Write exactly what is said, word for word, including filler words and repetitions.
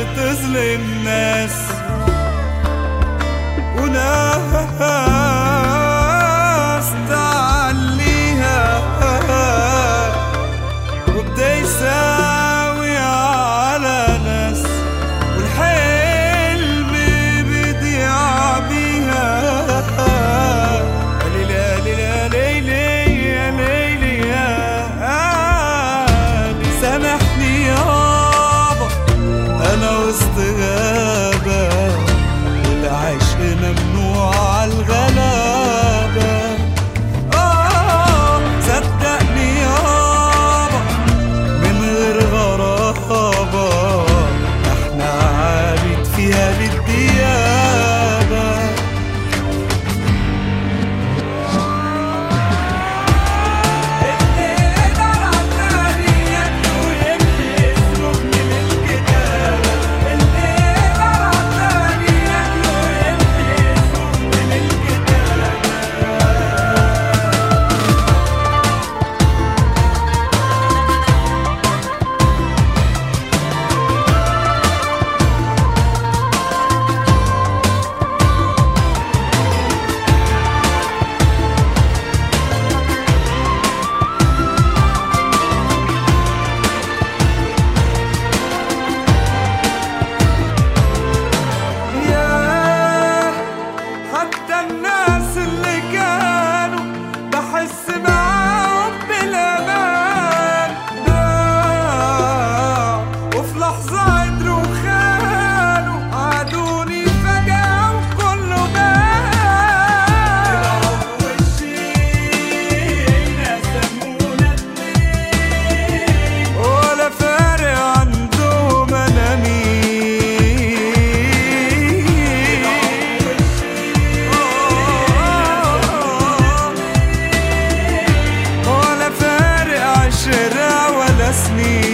بتظلم ناس وناس تعليها وبدا يساوي على ناس والحلم بيضيع بيها. ليلى ليلى ليلى يا ليلى يا سامحني يابا انا وسط غابة والعشق ممنوع عالغلابة. اه صدقني يابا من غير غرابة احنا عابد فيها للديابة. حتى الناس اللي كانوا بحس معاهم بالأمان ضاعوا وفي لحظة قدروا خانوا عادوني فجأة وكله بان. طلعوا بوشينا سمونا اتنين ولا فارق عندهم أنا مين. عشرة ولا سنين